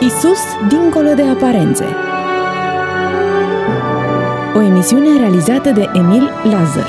Isus dincolo de aparențe. O emisiune realizată de Emil Lazar.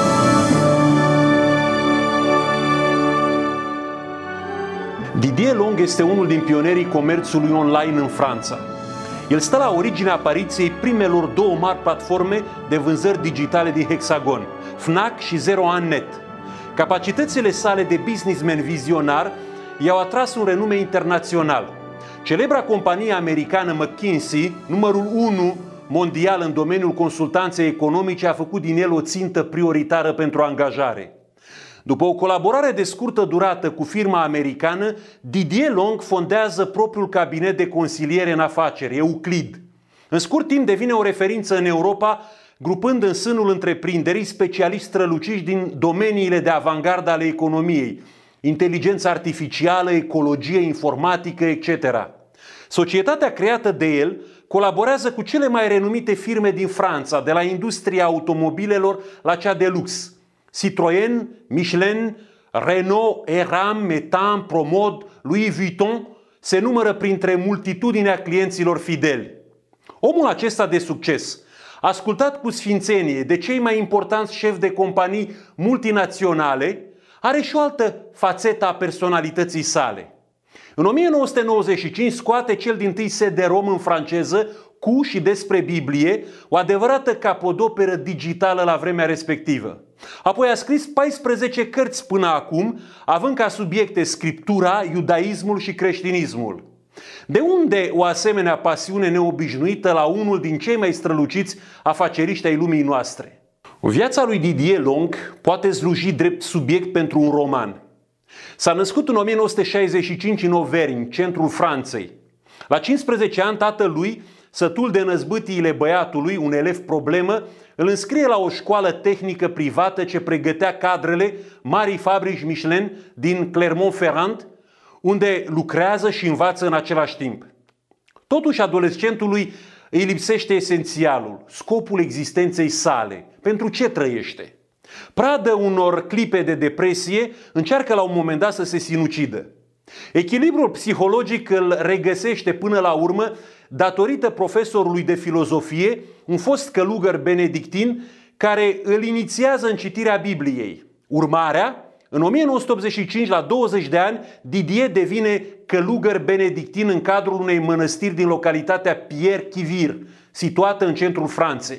Didier Long este unul din pionerii comerțului online în Franța. El stă la originea apariției primelor două mari platforme de vânzări digitale din Hexagon, Fnac și Zero An Net. Capacitățile sale de businessman vizionar i-au atras un renume internațional. Celebra companie americană McKinsey, numărul 1 mondial în domeniul consultanței economice, a făcut din el o țintă prioritară pentru angajare. După o colaborare de scurtă durată cu firma americană, Didier Long fondează propriul cabinet de consiliere în afaceri, Euclid. În scurt timp devine o referință în Europa, grupând în sânul întreprinderii specialiști străluciți din domeniile de avangardă ale economiei, inteligență artificială, ecologie, informatică, etc. Societatea creată de el colaborează cu cele mai renumite firme din Franța, de la industria automobilelor la cea de lux. Citroën, Michelin, Renault, Eram, Metan, Promod, Louis Vuitton se numără printre multitudinea clienților fideli. Omul acesta de succes, ascultat cu sfințenie de cei mai importanți șefi de companii multinaționale, are și o altă fațetă a personalității sale. În 1995 scoate cel dintâi CD-ROM în franceză cu și despre Biblie, o adevărată capodoperă digitală la vremea respectivă. Apoi a scris 14 cărți până acum, având ca subiecte scriptura, iudaismul și creștinismul. De unde o asemenea pasiune neobișnuită la unul din cei mai străluciți afaceriști ai lumii noastre? Viața lui Didier Long poate sluji drept subiect pentru un roman. S-a născut în 1965 în Auvergne, centrul Franței. La 15 ani, tatălui, sătul de năzbâtiile băiatului, un elev problemă, îl înscrie la o școală tehnică privată ce pregătea cadrele marii fabrici Michelin din Clermont-Ferrand, unde lucrează și învață în același timp. Totuși, adolescentului îi lipsește esențialul, scopul existenței sale. Pentru ce trăiește? Pradă unor clipe de depresie, încearcă la un moment dat să se sinucidă. Echilibrul psihologic îl regăsește până la urmă datorită profesorului de filozofie, un fost călugăr benedictin, care îl inițiază în citirea Bibliei. Urmarea, în 1985, la 20 de ani, Didier devine călugăr benedictin în cadrul unei mănăstiri din localitatea Pierre-Quivir, situată în centrul Franței.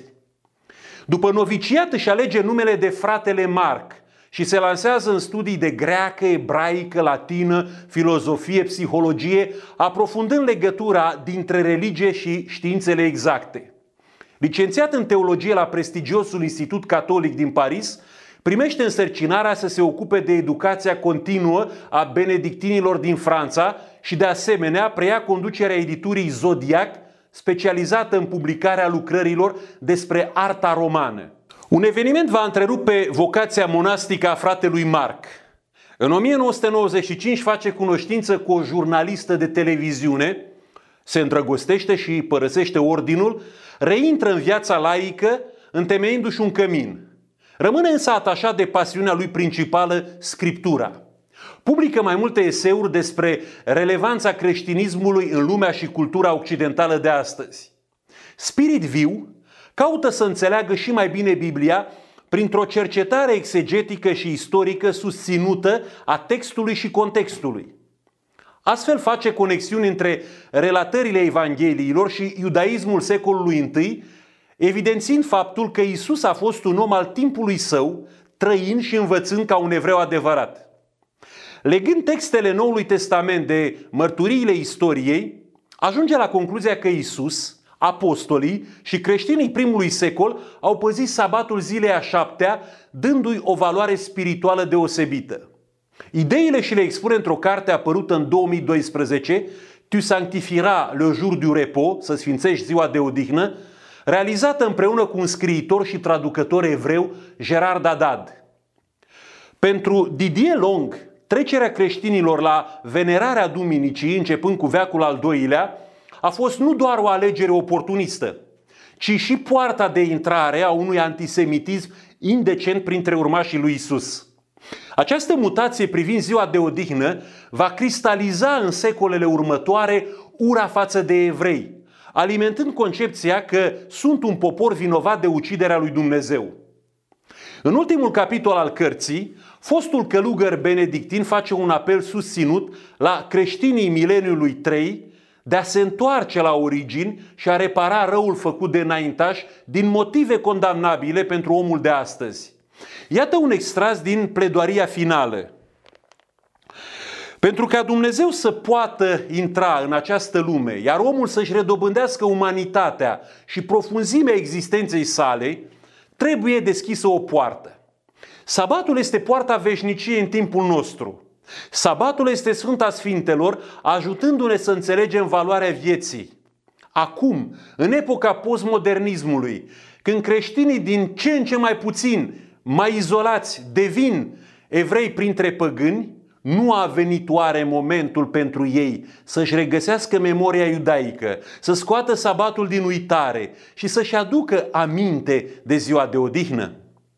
După noviciat își alege numele de fratele Marc și se lansează în studii de greacă, ebraică, latină, filozofie, psihologie, aprofundând legătura dintre religie și științele exacte. Licențiat în teologie la prestigiosul Institut Catolic din Paris, primește însărcinarea să se ocupe de educația continuă a benedictinilor din Franța și de asemenea preia conducerea editurii Zodiac, specializată în publicarea lucrărilor despre arta romană. Un eveniment va întrerupe vocația monastică a fratelui Marc. În 1995 face cunoștință cu o jurnalistă de televiziune, se îndrăgostește și părăsește ordinul, reintră în viața laică, întemeindu-și un cămin. Rămâne însă atașat de pasiunea lui principală, scriptura. Publică mai multe eseuri despre relevanța creștinismului în lumea și cultura occidentală de astăzi. Spirit viu, caută să înțeleagă și mai bine Biblia printr-o cercetare exegetică și istorică susținută a textului și contextului. Astfel face conexiuni între relatările Evangheliilor și iudaismul secolului I, evidențiind faptul că Isus a fost un om al timpului său, trăind și învățând ca un evreu adevărat. Legând textele Noului Testament de mărturiile istoriei, ajunge la concluzia că Isus, apostolii și creștinii primului secol au păzit sabatul zilei a 7-a, dându-i o valoare spirituală deosebită. Ideile și le expune într-o carte apărută în 2012, Tu sanctifieras le jour du repos, să sfințești ziua de odihnă, realizată împreună cu un scriitor și traducător evreu, Gerard Haddad. Pentru Didier Long, trecerea creștinilor la venerarea duminicii, începând cu veacul al II-lea, a fost nu doar o alegere oportunistă, ci și poarta de intrare a unui antisemitism indecent printre urmașii lui Isus. Această mutație privind ziua de odihnă va cristaliza în secolele următoare ura față de evrei, alimentând concepția că sunt un popor vinovat de uciderea lui Dumnezeu. În ultimul capitol al cărții, fostul călugăr benedictin face un apel susținut la creștinii mileniului 3 de a se întoarce la origini și a repara răul făcut de înaintași din motive condamnabile pentru omul de astăzi. Iată un extras din pledoaria finală. Pentru ca Dumnezeu să poată intra în această lume, iar omul să-și redobândească umanitatea și profunzimea existenței sale, trebuie deschisă o poartă. Sabatul este poarta veșniciei în timpul nostru. Sabatul este Sfânta Sfintelor, ajutându-ne să înțelegem valoarea vieții. Acum, în epoca postmodernismului, când creștinii din ce în ce mai puțin, mai izolați, devin evrei printre păgâni, nu a venit oare momentul pentru ei să-și regăsească memoria iudaică, să scoată sabatul din uitare și să-și aducă aminte de ziua de odihnă?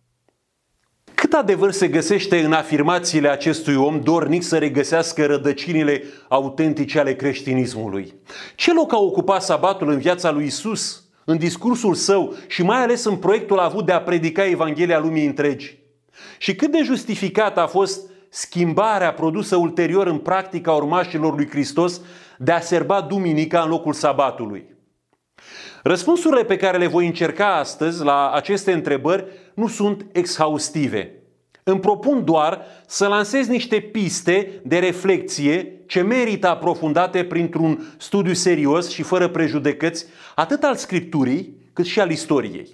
Cât adevăr se găsește în afirmațiile acestui om dornic să regăsească rădăcinile autentice ale creștinismului? Ce loc a ocupat sabatul în viața lui Isus, în discursul său și mai ales în proiectul avut de a predica Evanghelia lumii întregi? Și cât de justificată a fost schimbarea produsă ulterior în practica urmașilor lui Hristos de a serba duminica în locul sabatului? Răspunsurile pe care le voi încerca astăzi la aceste întrebări nu sunt exhaustive. Îmi propun doar să lansez niște piste de reflexie ce merită aprofundate printr-un studiu serios și fără prejudecăți, atât al Scripturii cât și al istoriei.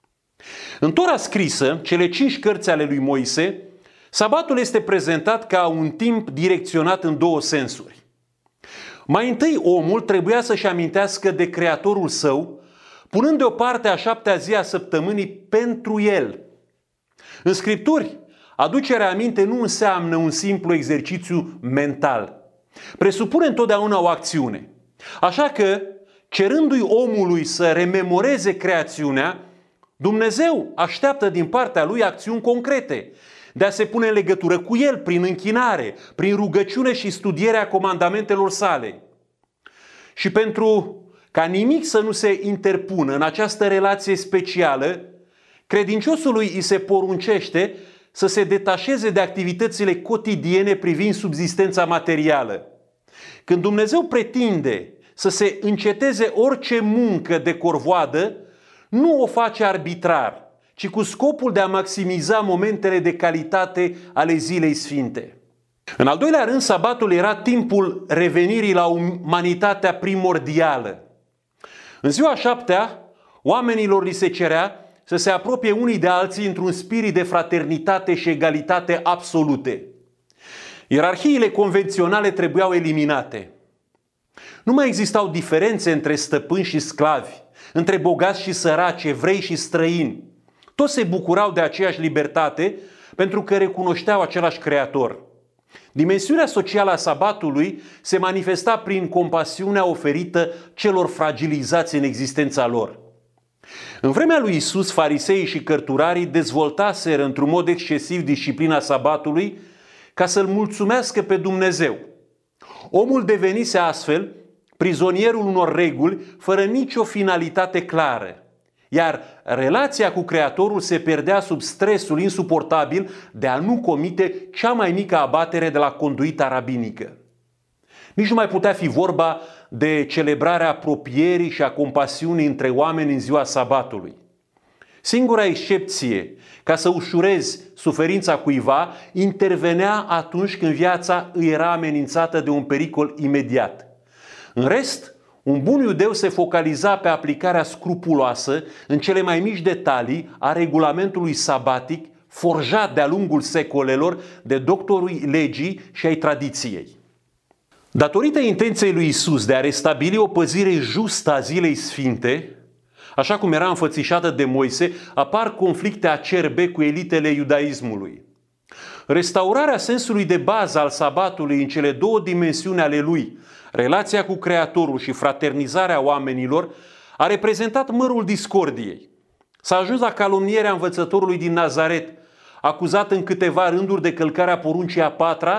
În Tora scrisă, cele 5 cărți ale lui Moise, sabatul este prezentat ca un timp direcționat în 2 sensuri. Mai întâi, omul trebuia să-și amintească de Creatorul său, punând deoparte a 7-a zi a săptămânii pentru el. În Scripturi, aducerea aminte nu înseamnă un simplu exercițiu mental. Presupune întotdeauna o acțiune. Așa că, cerându-i omului să rememoreze creațiunea, Dumnezeu așteaptă din partea lui acțiuni concrete, de a se pune în legătură cu el prin închinare, prin rugăciune și studierea comandamentelor sale. Și pentru ca nimic să nu se interpună în această relație specială, credinciosului îi se poruncește să se detașeze de activitățile cotidiene privind subzistența materială. Când Dumnezeu pretinde să se înceteze orice muncă de corvoadă, nu o face arbitrar, ci cu scopul de a maximiza momentele de calitate ale zilei sfinte. În al doilea rând, sabatul era timpul revenirii la umanitatea primordială. În ziua 7-a, oamenilor li se cerea să se apropie unii de alții într-un spirit de fraternitate și egalitate absolute. Ierarhiile convenționale trebuiau eliminate. Nu mai existau diferențe între stăpâni și sclavi, între bogați și săraci, evrei și străini. Toți se bucurau de aceeași libertate pentru că recunoșteau același Creator. Dimensiunea socială a sabatului se manifesta prin compasiunea oferită celor fragilizați în existența lor. În vremea lui Isus, fariseii și cărturarii dezvoltaseră într-un mod excesiv disciplina sabatului ca să-L mulțumească pe Dumnezeu. Omul devenise astfel prizonierul unor reguli fără nicio finalitate clară, iar relația cu Creatorul se pierdea sub stresul insuportabil de a nu comite cea mai mică abatere de la conduita rabinică. Nici nu mai putea fi vorba de celebrarea apropierii și a compasiunii între oameni în ziua sabatului. Singura excepție ca să ușurezi suferința cuiva intervenea atunci când viața îi era amenințată de un pericol imediat. În rest, un bun iudeu se focaliza pe aplicarea scrupuloasă în cele mai mici detalii a regulamentului sabatic forjat de-a lungul secolelor de doctorii legii și ai tradiției. Datorită intenției lui Isus de a restabili o păzire justă a zilei sfinte, așa cum era înfățișată de Moise, apar conflicte acerbe cu elitele iudaismului. Restaurarea sensului de bază al sabatului în cele 2 dimensiuni ale lui, relația cu Creatorul și fraternizarea oamenilor, a reprezentat mărul discordiei. S-a ajuns la calomnierea învățătorului din Nazaret, acuzat în câteva rânduri de călcarea poruncii a 4-a,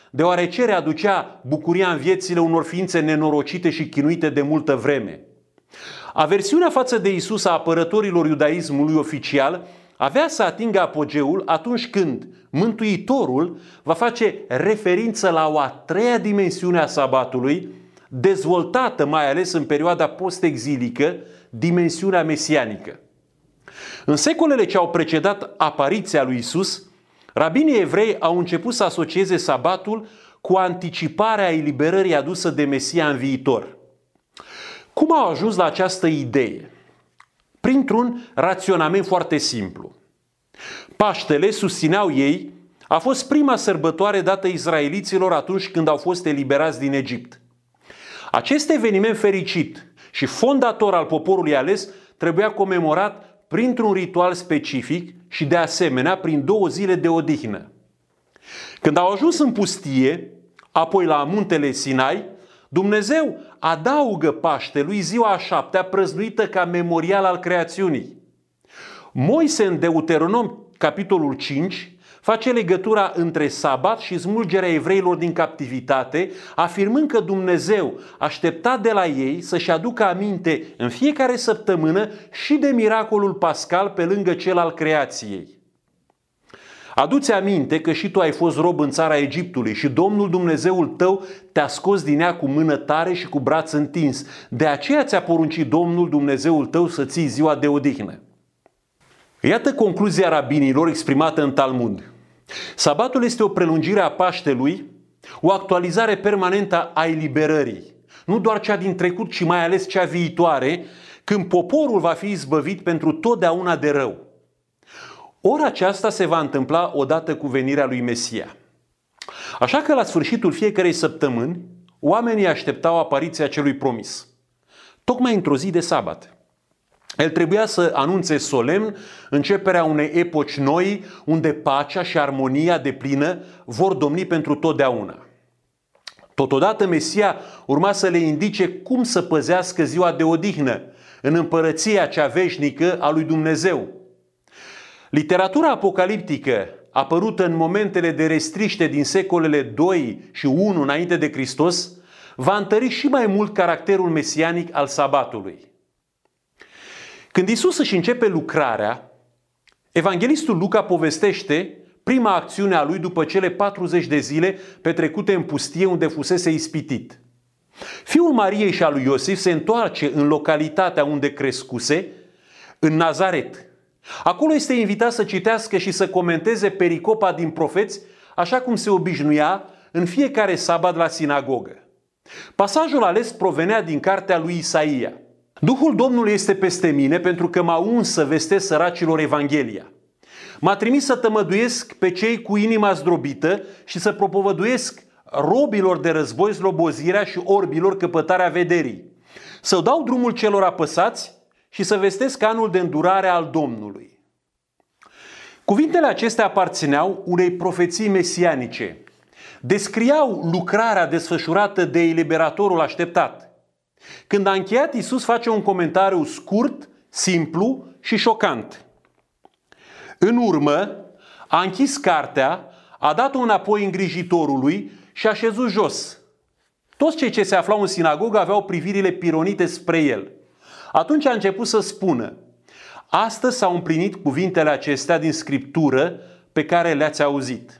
deoarece readucea bucuria în viețile unor ființe nenorocite și chinuite de multă vreme. Aversiunea față de Isus a apărătorilor iudaismului oficial avea să atingă apogeul atunci când Mântuitorul va face referință la o a treia dimensiune a sabatului, dezvoltată mai ales în perioada post-exilică, dimensiunea mesianică. În secolele ce au precedat apariția lui Isus, rabinii evrei au început să asocieze sabatul cu anticiparea eliberării adusă de Mesia în viitor. Cum au ajuns la această idee? Printr-un raționament foarte simplu. Paștele, susțineau ei, a fost prima sărbătoare dată izraeliților atunci când au fost eliberați din Egipt. Acest eveniment fericit și fondator al poporului ales trebuia comemorat printr-un ritual specific și de asemenea prin 2 zile de odihnă. Când au ajuns în pustie, apoi la muntele Sinai, Dumnezeu adaugă Paștelui ziua a 7-a prăznuită ca memorial al creațiunii. Moise în Deuteronom, capitolul 5, face legătura între sabat și smulgerea evreilor din captivitate, afirmând că Dumnezeu aștepta de la ei să-și aducă aminte în fiecare săptămână și de miracolul pascal pe lângă cel al creației. Adu-ți aminte că și tu ai fost rob în țara Egiptului și Domnul Dumnezeul tău te-a scos din ea cu mână tare și cu braț întins. De aceea ți-a poruncit Domnul Dumnezeul tău să ții ziua de odihnă. Iată concluzia rabinilor exprimată în Talmud. Sabatul este o prelungire a Paștelui, o actualizare permanentă a eliberării. Nu doar cea din trecut, ci mai ales cea viitoare, când poporul va fi izbăvit pentru totdeauna de rău. Ora aceasta se va întâmpla odată cu venirea lui Mesia. Așa că la sfârșitul fiecarei săptămâni, oamenii așteptau apariția celui promis. Tocmai într-o zi de sabat. El trebuia să anunțe solemn începerea unei epoci noi, unde pacea și armonia deplină vor domni pentru totdeauna. Totodată Mesia urma să le indice cum să păzească ziua de odihnă în împărăția cea veșnică a lui Dumnezeu. Literatura apocaliptică, apărută în momentele de restriște din secolele 2 și 1 înainte de Hristos, va întări și mai mult caracterul mesianic al sabatului. Când Isus își începe lucrarea, evanghelistul Luca povestește prima acțiune a lui după cele 40 de zile petrecute în pustie unde fusese ispitit. Fiul Mariei și al lui Iosif se întoarce în localitatea unde crescuse, în Nazaret. Acolo este invitat să citească și să comenteze pericopa din profeți, așa cum se obișnuia în fiecare sabat la sinagogă. Pasajul ales provenea din cartea lui Isaia. Duhul Domnului este peste mine pentru că m-a uns să vestesc săracilor Evanghelia. M-a trimis să tămăduiesc pe cei cu inima zdrobită și să propovăduiesc robilor de război slobozirea și orbilor căpătarea vederii. Să dau drumul celor apăsați și să vestesc anul de îndurare al Domnului. Cuvintele acestea aparțineau unei profeții mesianice. Descriau lucrarea desfășurată de eliberatorul așteptat. Când a încheiat, Iisus face un comentariu scurt, simplu și șocant. În urmă, a închis cartea, a dat-o înapoi îngrijitorului și a șezut jos. Toți cei ce se aflau în sinagogă aveau privirile pironite spre el. Atunci a început să spună: astăzi s-au împlinit cuvintele acestea din Scriptură pe care le-ați auzit.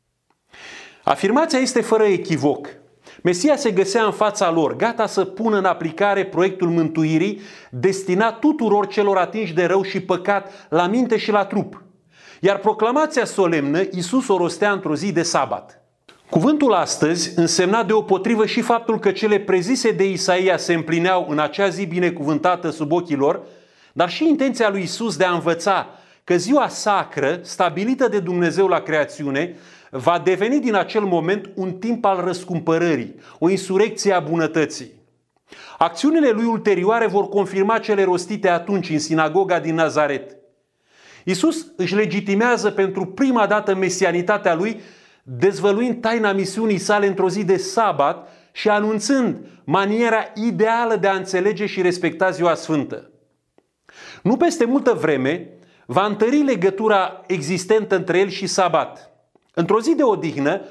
Afirmația este fără echivoc. Mesia se găsea în fața lor, gata să pună în aplicare proiectul mântuirii destinat tuturor celor atinși de rău și păcat la minte și la trup. Iar proclamația solemnă Iisus o rostea într-o zi de sabat. Cuvântul astăzi însemna deopotrivă și faptul că cele prezise de Isaia se împlineau în acea zi binecuvântată sub ochii lor, dar și intenția lui Iisus de a învăța că ziua sacră, stabilită de Dumnezeu la creațiune, va deveni din acel moment un timp al răscumpărării, o insurecție a bunătății. Acțiunile lui ulterioare vor confirma cele rostite atunci în sinagoga din Nazaret. Iisus își legitimează pentru prima dată mesianitatea lui, dezvăluind taina misiunii sale într-o zi de sabat și anunțând maniera ideală de a înțelege și respecta ziua sfântă. Nu peste multă vreme va întări legătura existentă între el și sabat. Într-o zi de odihnă,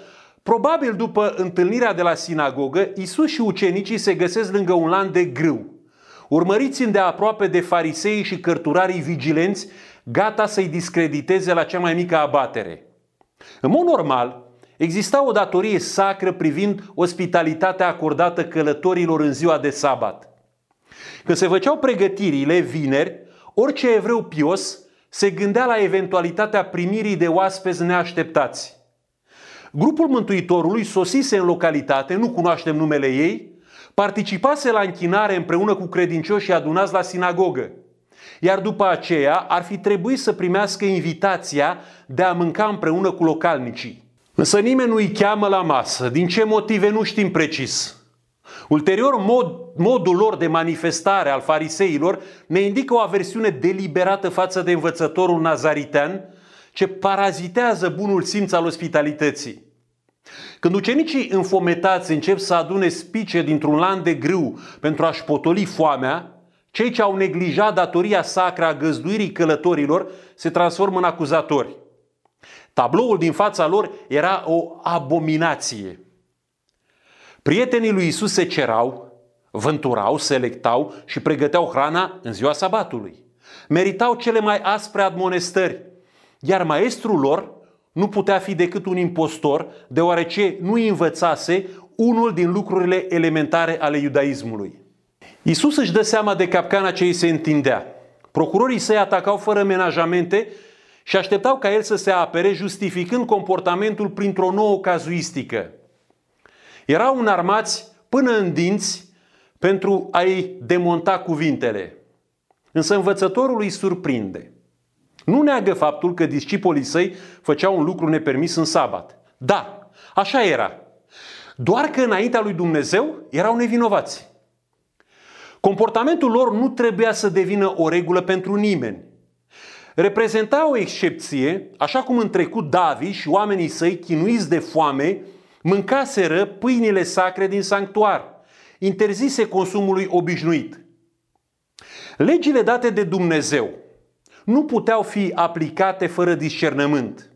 Probabil după întâlnirea de la sinagogă, Iisus și ucenicii se găsesc lângă un lan de grâu, urmăriți îndeaproape de farisei și cărturarii vigilenți, gata să-i discrediteze la cea mai mică abatere. În mod normal, exista o datorie sacră privind ospitalitatea acordată călătorilor în ziua de sabat. Când se făceau pregătirile vineri, orice evreu pios se gândea la eventualitatea primirii de oaspeți neașteptați. Grupul Mântuitorului sosise în localitate, nu cunoaștem numele ei, participase la închinare împreună cu credincioșii adunați la sinagogă, iar după aceea ar fi trebuit să primească invitația de a mânca împreună cu localnicii. Însă nimeni nu îi cheamă la masă, din ce motive nu știm precis. Ulterior, modul lor de manifestare al fariseilor ne indică o aversiune deliberată față de învățătorul nazaritean, ce parazitează bunul simț al ospitalității. Când ucenicii înfometați încep să adune spice dintr-un lan de grâu pentru a-și potoli foamea, cei ce au neglijat datoria sacră a găzduirii călătorilor se transformă în acuzatori. Tabloul din fața lor era o abominație. Prietenii lui Iisus se cerau, vânturau, selectau și pregăteau hrana în ziua sabatului. Meritau cele mai aspre admonestări, iar maestrul lor nu putea fi decât un impostor, deoarece nu îi învățase unul din lucrurile elementare ale iudaismului. Iisus își dă seama de capcana ce îi se întindea. Procurorii săi atacau fără menajamente și așteptau ca el să se apere, justificând comportamentul printr-o nouă cazuistică. Erau înarmați până în dinți pentru a-i demonta cuvintele. Însă învățătorul îi surprinde. Nu neagă faptul că discipolii săi făceau un lucru nepermis în sabat. Da, așa era. Doar că înaintea lui Dumnezeu erau nevinovați. Comportamentul lor nu trebuia să devină o regulă pentru nimeni. Reprezenta o excepție, așa cum în trecut David și oamenii săi, chinuiți de foame, mâncaseră pâinile sacre din sanctuar, interzise consumului obișnuit. Legile date de Dumnezeu nu puteau fi aplicate fără discernământ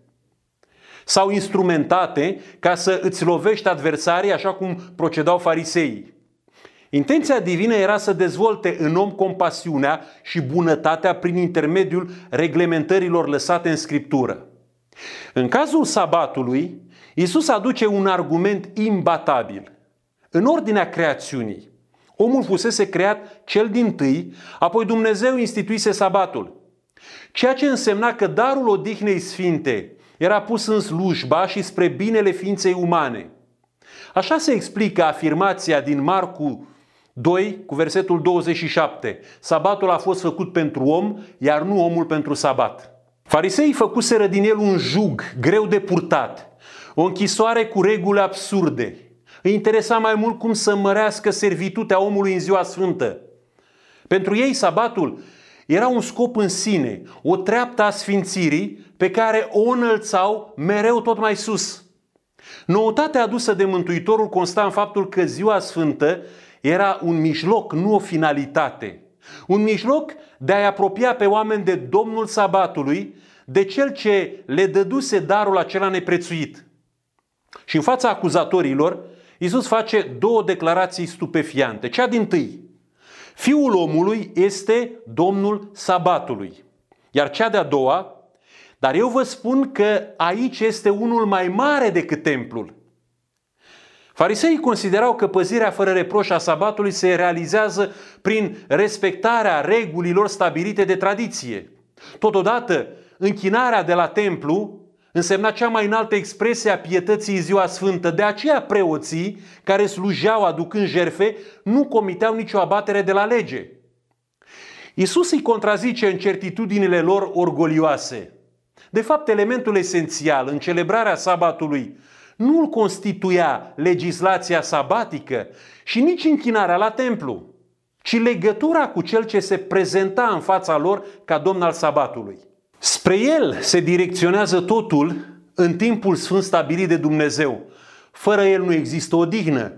sau instrumentate ca să îți lovești adversarii, așa cum procedau fariseii. Intenția divină era să dezvolte în om compasiunea și bunătatea prin intermediul reglementărilor lăsate în Scriptură. În cazul sabatului, Iisus aduce un argument imbatabil. În ordinea creațiunii, omul fusese creat cel dintâi, apoi Dumnezeu instituise sabatul. Ceea ce însemna că darul odihnei sfinte era pus în slujba și spre binele ființei umane. Așa se explică afirmația din Marcu 2 cu versetul 27. Sabatul a fost făcut pentru om, iar nu omul pentru sabat. Fariseii făcuseră din el un jug greu de purtat, o închisoare cu reguli absurde. Îi interesa mai mult cum să mărească servitutea omului în ziua sfântă. Pentru ei sabatul era un scop în sine, o treaptă a sfințirii pe care o înălțau mereu tot mai sus. Noutatea adusă de Mântuitorul consta în faptul că ziua sfântă era un mijloc, nu o finalitate. Un mijloc de a-i apropia pe oameni de Domnul sabatului, de Cel ce le dăduse darul acela neprețuit. Și în fața acuzatorilor, Iisus face două declarații stupefiante. Cea dintâi: Fiul omului este Domnul sabatului. Iar cea de-a doua: dar eu vă spun că aici este unul mai mare decât templul. Fariseii considerau că păzirea fără reproș a sabatului se realizează prin respectarea regulilor stabilite de tradiție. Totodată, închinarea de la templu însemna cea mai înaltă expresie a pietății în ziua sfântă. De aceea preoții care slujeau aducând jertfe nu comiteau nicio abatere de la lege. Iisus îi contrazice în certitudinile lor orgolioase. De fapt, elementul esențial în celebrarea sabatului nu îl constituia legislația sabatică și nici închinarea la templu, ci legătura cu cel ce se prezenta în fața lor ca domn al sabatului. Spre el se direcționează totul în timpul sfânt stabilit de Dumnezeu. Fără el nu există odihnă.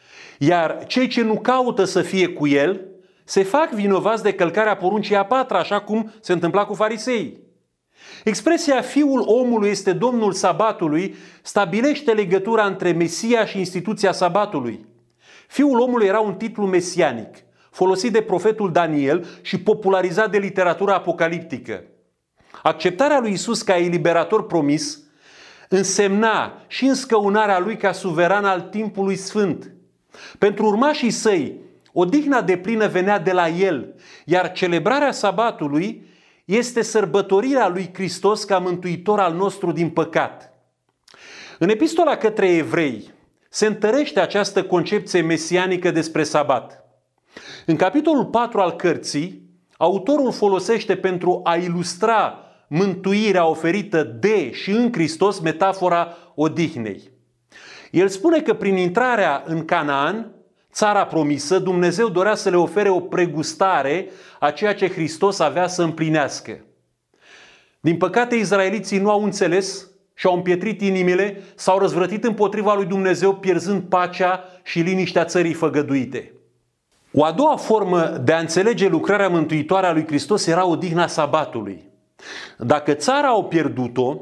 Iar cei ce nu caută să fie cu el se fac vinovați de călcarea poruncii a patra, așa cum se întâmpla cu fariseii. Expresia Fiul omului este Domnul sabatului stabilește legătura între Mesia și instituția sabatului. Fiul omului era un titlu mesianic, folosit de profetul Daniel și popularizat de literatura apocaliptică. Acceptarea lui Isus ca eliberator promis însemna și înscăunarea lui ca suveran al timpului sfânt. Pentru urmașii săi, odihna deplină venea de la el, iar celebrarea sabatului este sărbătorirea lui Hristos ca mântuitor al nostru din păcat. În epistola către evrei se întărește această concepție mesianică despre sabat. În capitolul 4 al cărții, autorul folosește pentru a ilustra mântuirea oferită de și în Hristos metafora odihnei. El spune că prin intrarea în Canaan, țara promisă, Dumnezeu dorea să le ofere o pregustare a ceea ce Hristos avea să împlinească. Din păcate, izraeliții nu au înțeles și-au împietrit inimile, s-au răzvrătit împotriva lui Dumnezeu, pierzând pacea și liniștea țării făgăduite. O a doua formă de a înțelege lucrarea mântuitoare a lui Hristos era odihna sabatului. Dacă țara au pierdut-o,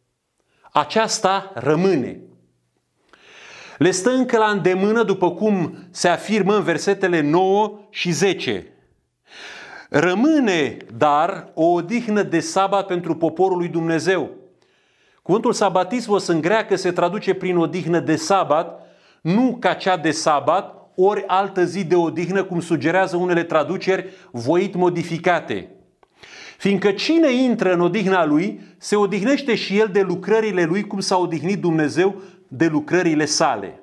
aceasta rămâne. Le stă încă la îndemână, după cum se afirmă în versetele 9 și 10. Rămâne, dar, o odihnă de sabat pentru poporul lui Dumnezeu. Cuvântul sabatismos în greacă se traduce prin odihnă de sabat, nu ca cea de sabat, ori altă zi de odihnă, cum sugerează unele traduceri voit modificate. Fiindcă cine intră în odihna lui, se odihnește și el de lucrările lui, cum s-a odihnit Dumnezeu de lucrările sale.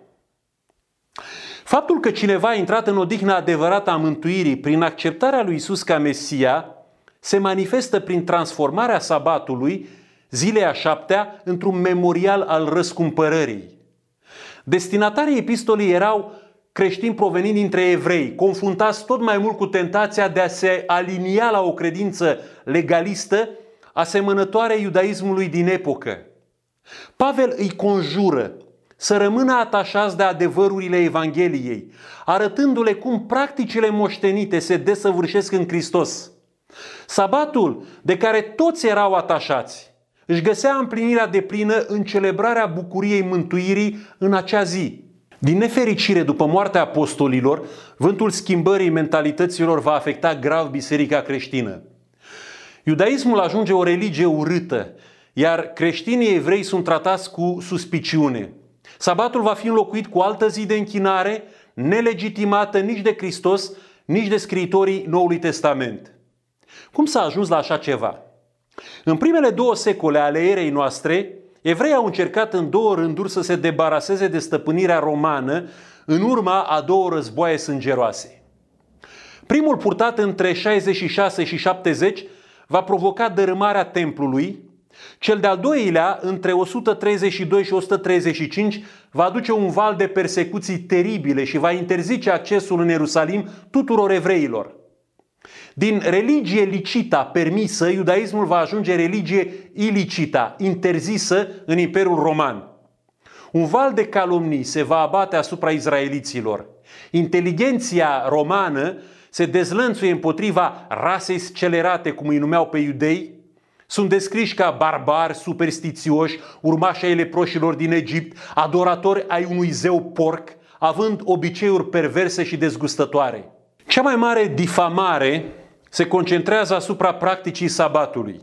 Faptul că cineva a intrat în odihna adevărată a mântuirii prin acceptarea lui Isus ca Mesia se manifestă prin transformarea sabatului, zilei a 7-a, într-un memorial al răscumpărării. Destinatarii epistolei erau creștini provenind dintre evrei, confruntați tot mai mult cu tentația de a se alinia la o credință legalistă asemănătoare iudaismului din epocă. Pavel îi conjură să rămână atașați de adevărurile Evangheliei, arătându-le cum practicile moștenite se desăvârșesc în Hristos. Sabatul, de care toți erau atașați, își găsea împlinirea deplină în celebrarea bucuriei mântuirii în acea zi. Din nefericire, după moartea apostolilor, vântul schimbării mentalităților va afecta grav biserica creștină. Iudaismul ajunge o religie urâtă, iar creștinii evrei sunt tratați cu suspiciune. Sabatul va fi înlocuit cu altă zi de închinare, nelegitimată nici de Hristos, nici de scriitorii Noului Testament. Cum s-a ajuns la așa ceva? În primele 2 secole ale erei noastre, evreii au încercat în 2 rânduri să se debaraseze de stăpânirea romană în urma a 2 războaie sângeroase. Primul, purtat între 66 și 70, va provoca dărâmarea templului. Cel de-al doilea, între 132 și 135, va aduce un val de persecuții teribile și va interzice accesul în Ierusalim tuturor evreilor. Din religie licita permisă, iudaismul va ajunge religie ilicita, interzisă în Imperiul Roman. Un val de calomnii se va abate asupra izraeliților. Inteligenția romană se dezlănțuie împotriva rasei scelerate, cum îi numeau pe iudei. Sunt descriși ca barbari, superstițioși, urmași ai leproșilor din Egipt, adoratori ai unui zeu porc, având obiceiuri perverse și dezgustătoare. Cea mai mare difamare se concentrează asupra practicii sabatului.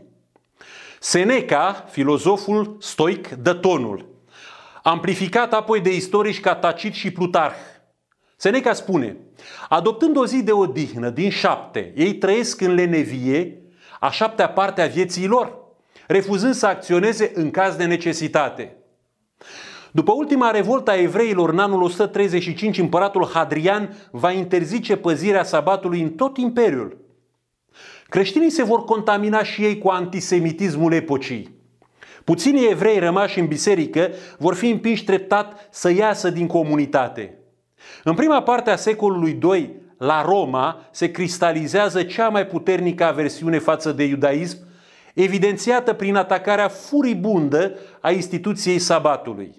Seneca, filozoful stoic, dă tonul, amplificat apoi de istorici ca Tacit și Plutarh. Seneca spune: adoptând o zi de odihnă din 7, ei trăiesc în lenevie a 7-a parte a vieții lor, refuzând să acționeze în caz de necesitate. După ultima revoltă a evreilor în anul 135, împăratul Hadrian va interzice păzirea sabatului în tot imperiul. Creștinii se vor contamina și ei cu antisemitismul epocii. Puținii evrei rămași în biserică vor fi împinși treptat să iasă din comunitate. În prima parte a secolului II, la Roma, se cristalizează cea mai puternică aversiune față de iudaism, evidențiată prin atacarea furibundă a instituției sabatului.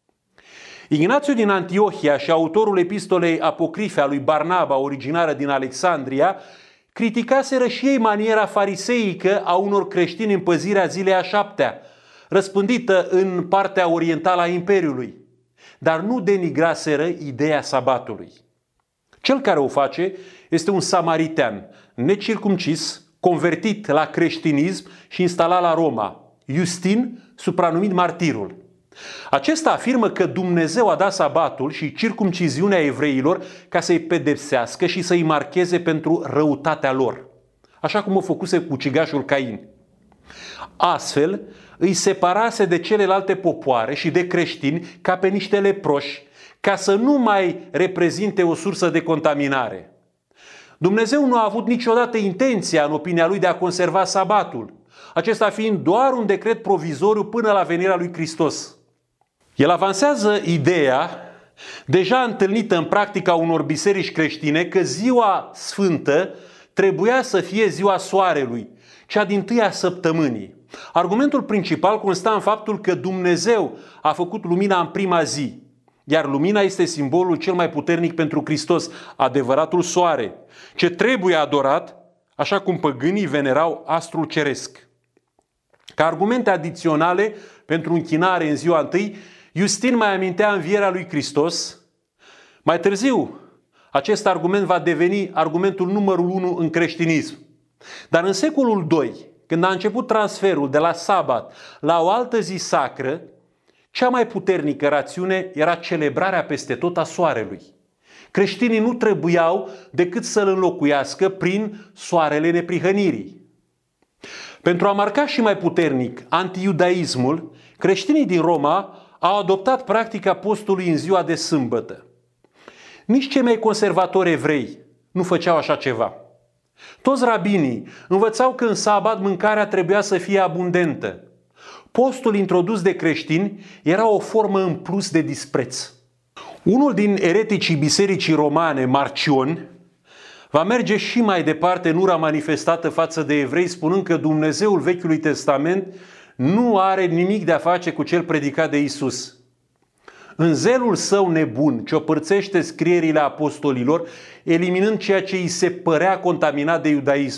Ignațiu din Antiohia și autorul epistolei apocrife a lui Barnaba, originară din Alexandria, criticaseră și ei maniera fariseică a unor creștini în păzirea zilei a șaptea, răspândită în partea orientală a Imperiului, dar nu denigraseră ideea sabatului. Cel care o face este un samaritean, necircumcis, convertit la creștinism și instalat la Roma, Iustin, supranumit Martirul. Acesta afirmă că Dumnezeu a dat sabatul și circumciziunea evreilor ca să-i pedepsească și să-i marcheze pentru răutatea lor, așa cum o făcuse cu ucigașul Cain. Astfel, îi separase de celelalte popoare și de creștini ca pe niște leproși, ca să nu mai reprezinte o sursă de contaminare. Dumnezeu nu a avut niciodată intenția, în opinia lui, de a conserva sabatul, acesta fiind doar un decret provizoriu până la venirea lui Hristos. El avansează ideea, deja întâlnită în practica unor biserici creștine, că ziua sfântă trebuia să fie ziua soarelui, cea dintâia săptămânii. Argumentul principal consta în faptul că Dumnezeu a făcut lumina în prima zi, iar lumina este simbolul cel mai puternic pentru Hristos, adevăratul soare, ce trebuie adorat, așa cum păgânii venerau astrul ceresc. Ca argumente adiționale pentru închinare în ziua întâi, Iustin mai amintea învierea lui Hristos. Mai târziu, acest argument va deveni argumentul numărul 1 în creștinism. Dar în secolul II, când a început transferul de la sabat la o altă zi sacră, cea mai puternică rațiune era celebrarea peste tot a soarelui. Creștinii nu trebuiau decât să-l înlocuiască prin soarele neprihănirii. Pentru a marca și mai puternic antiiudaismul, creștinii din Roma au adoptat practica postului în ziua de sâmbătă. Nici cei mai conservatori evrei nu făceau așa ceva. Toți rabinii învățau că în sabat mâncarea trebuia să fie abundentă. Postul introdus de creștini era o formă în plus de dispreț. Unul din ereticii bisericii romane, Marcion, va merge și mai departe în ura manifestată față de evrei, spunând că Dumnezeul Vechiului Testament nu are nimic de a face cu cel predicat de Isus. În zelul său nebun, ciopărțește scrierile apostolilor, eliminând ceea ce îi se părea contaminat de iudaism.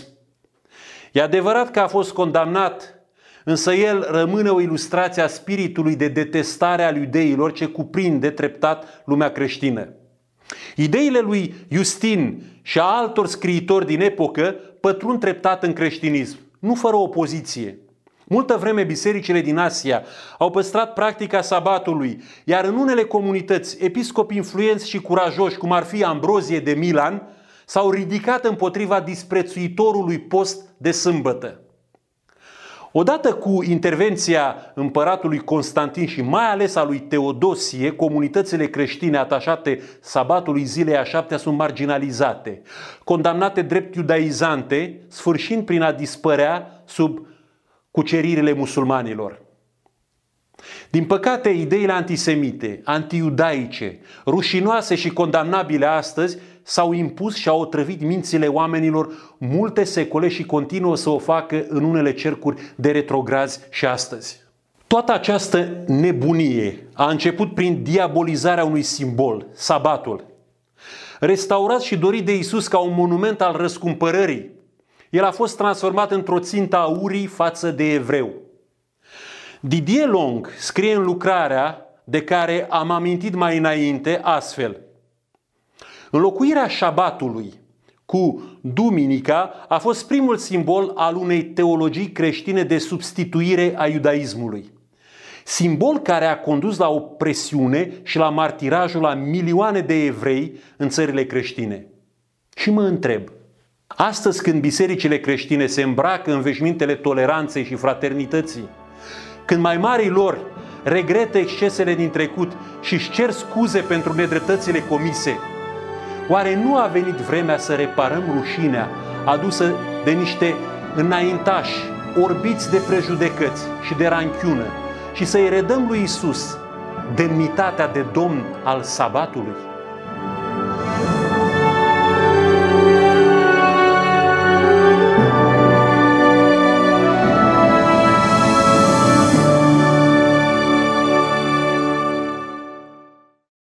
E adevărat că a fost condamnat, însă el rămâne o ilustrație a spiritului de detestare al iudeilor ce cuprinde treptat lumea creștină. Ideile lui Iustin și a altor scriitori din epocă pătrund treptat în creștinism, nu fără opoziție. Multă vreme bisericile din Asia au păstrat practica sabatului, iar în unele comunități episcopi influenți și curajoși, cum ar fi Ambrozie de Milan, s-au ridicat împotriva disprețuitorului post de sâmbătă. Odată cu intervenția împăratului Constantin și mai ales a lui Teodosie, comunitățile creștine atașate sabatului zilei a șaptea sunt marginalizate, condamnate drept iudaizante, sfârșind prin a dispărea sub cuceririle musulmanilor. Din păcate, ideile antisemite, antiiudaice, rușinoase și condamnabile astăzi s-au impus și au otrăvit mințile oamenilor multe secole și continuă să o facă în unele cercuri de retrograzi și astăzi. Toată această nebunie a început prin diabolizarea unui simbol, sabatul. Restaurat și dorit de Isus ca un monument al răscumpărării, el a fost transformat într-o țintă a urii față de evreu. Didier Long scrie în lucrarea de care am amintit mai înainte astfel: înlocuirea șabatului cu duminica a fost primul simbol al unei teologii creștine de substituire a iudaismului. Simbol care a condus la opresiune și la martirajul a milioane de evrei în țările creștine. Și mă întreb, astăzi când bisericile creștine se îmbracă în veșmintele toleranței și fraternității, când mai marii lor regretă excesele din trecut și își cer scuze pentru nedreptățile comise, oare nu a venit vremea să reparăm rușinea adusă de niște înaintași orbiți de prejudecăți și de ranchiună și să-i redăm lui Isus demnitatea de Domn al sabatului?